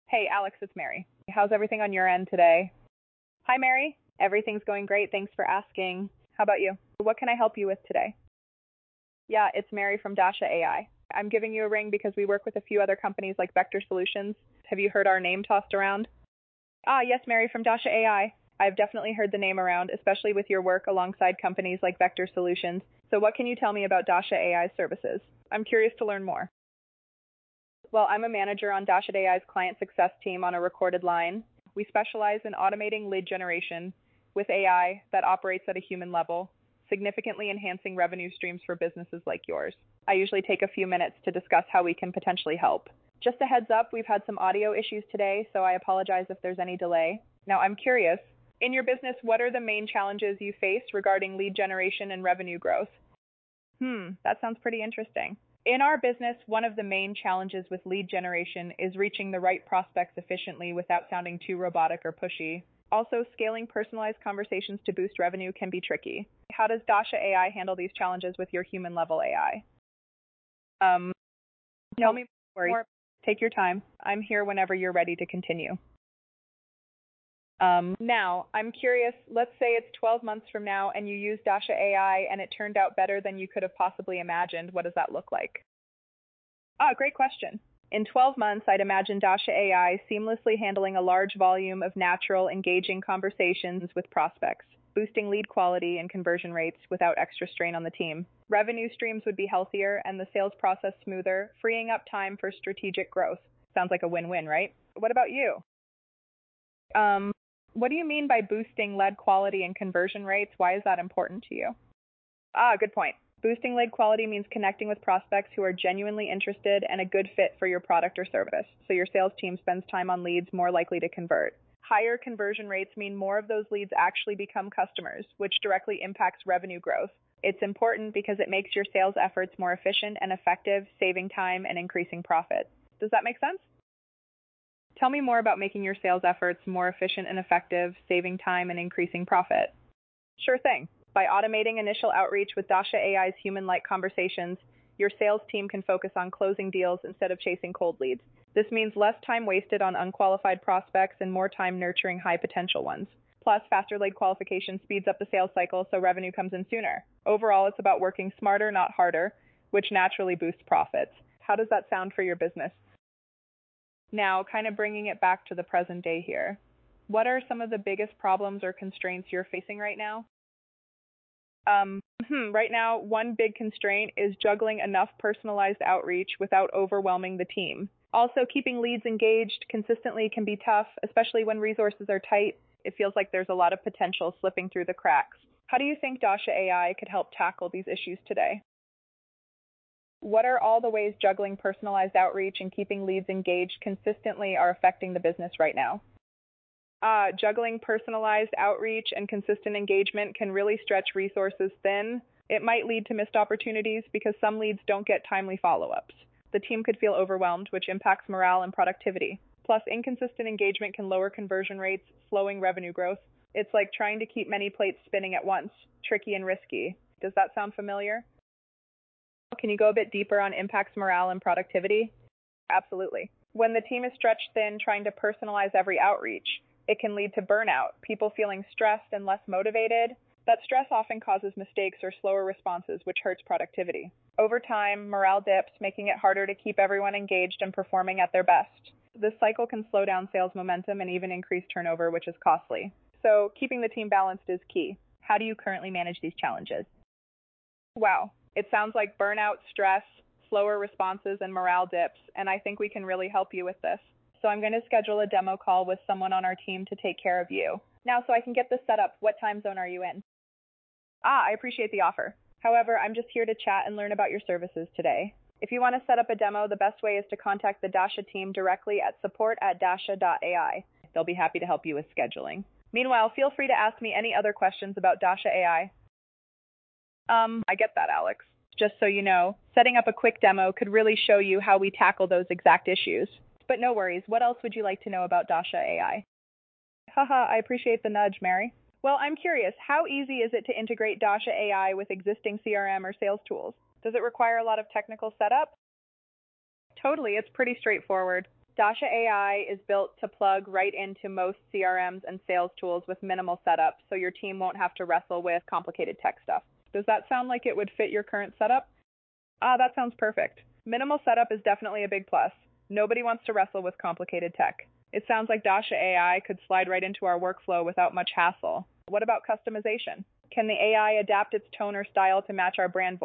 Hey, Alex, it's Mary. How's everything on your end today? Hi, Mary. Everything's going great. Thanks for asking. How about you? What can I help you with today? Yeah, it's Mary from Dasha AI. I'm giving you a ring because we work with a few other companies like Vector Solutions. Have you heard our name tossed around? Ah, yes, Mary from Dasha AI. I've definitely heard the name around, especially with your work alongside companies like Vector Solutions. So what can you tell me about Dasha AI's services? I'm curious to learn more. Well, I'm a manager on Dasha AI's client success team on a recorded line. We specialize in automating lead generation with AI that operates at a human level, significantly enhancing revenue streams for businesses like yours. I usually take a few minutes to discuss how we can potentially help. Just a heads up, we've had some audio issues today, so I apologize if there's any delay. Now, I'm curious, in your business, what are the main challenges you face regarding lead generation and revenue growth? That sounds pretty interesting. In our business, one of the main challenges with lead generation is reaching the right prospects efficiently without sounding too robotic or pushy. Also, scaling personalized conversations to boost revenue can be tricky. How does Dasha AI handle these challenges with your human level AI? Um, Tell me more. Take your time. I'm here whenever you're ready to continue. Now, I'm curious, let's say it's 12 months from now and you use Dasha AI and it turned out better than you could have possibly imagined. What does that look like? Ah, great question. In 12 months, I'd imagine Dasha AI seamlessly handling a large volume of natural, engaging conversations with prospects, boosting lead quality and conversion rates without extra strain on the team. Revenue streams would be healthier and the sales process smoother, freeing up time for strategic growth. Sounds like a win-win, right? What about you? What do you mean by boosting lead quality and conversion rates? Why is that important to you? Ah, good point. Boosting lead quality means connecting with prospects who are genuinely interested and a good fit for your product or service, so your sales team spends time on leads more likely to convert. Higher conversion rates mean more of those leads actually become customers, which directly impacts revenue growth. It's important because it makes your sales efforts more efficient and effective, saving time and increasing profit. Does that make sense? Tell me more about making your sales efforts more efficient and effective, saving time and increasing profit. Sure thing. By automating initial outreach with Dasha AI's human-like conversations, your sales team can focus on closing deals instead of chasing cold leads. This means less time wasted on unqualified prospects and more time nurturing high-potential ones. Plus, faster lead qualification speeds up the sales cycle so revenue comes in sooner. Overall, it's about working smarter, not harder, which naturally boosts profits. How does that sound for your business? Now, kind of bringing it back to the present day here. What are some of the biggest problems or constraints you're facing right now? Right now, one big constraint is juggling enough personalized outreach without overwhelming the team. Also, keeping leads engaged consistently can be tough, especially when resources are tight. It feels like there's a lot of potential slipping through the cracks. How do you think Dasha AI could help tackle these issues today? What are all the ways juggling personalized outreach and keeping leads engaged consistently are affecting the business right now? Juggling personalized outreach and consistent engagement can really stretch resources thin. It might lead to missed opportunities because some leads don't get timely follow-ups. The team could feel overwhelmed, which impacts morale and productivity. Plus, inconsistent engagement can lower conversion rates, slowing revenue growth. It's like trying to keep many plates spinning at once, tricky and risky. Does that sound familiar? Can you go a bit deeper on impacts morale and productivity? Absolutely. When the team is stretched thin trying to personalize every outreach, it can lead to burnout, people feeling stressed and less motivated. That stress often causes mistakes or slower responses, which hurts productivity. Over time, morale dips, making it harder to keep everyone engaged and performing at their best. This cycle can slow down sales momentum and even increase turnover, which is costly. So, keeping the team balanced is key. How do you currently manage these challenges? Wow, it sounds like burnout, stress, slower responses, and morale dips, and I think we can really help you with this. So I'm going to schedule a demo call with someone on our team to take care of you. Now, so I can get this set up, what time zone are you in? I appreciate the offer. However, I'm just here to chat and learn about your services today. If you want to set up a demo, the best way is to contact the Dasha team directly at support@dasha.ai. They'll be happy to help you with scheduling. Meanwhile, feel free to ask me any other questions about Dasha AI. I get that, Alex. Just so you know, setting up a quick demo could really show you how we tackle those exact issues. But no worries, what else would you like to know about Dasha AI? Haha, I appreciate the nudge, Mary. Well, I'm curious, how easy is it to integrate Dasha AI with existing CRM or sales tools? Does it require a lot of technical setup? Totally, it's pretty straightforward. Dasha AI is built to plug right into most CRMs and sales tools with minimal setup, so your team won't have to wrestle with complicated tech stuff. Does that sound like it would fit your current setup? Ah, that sounds perfect. Minimal setup is definitely a big plus. Nobody wants to wrestle with complicated tech. It sounds like Dasha AI could slide right into our workflow without much hassle. What about customization? Can the AI adapt its tone or style to match our brand voice?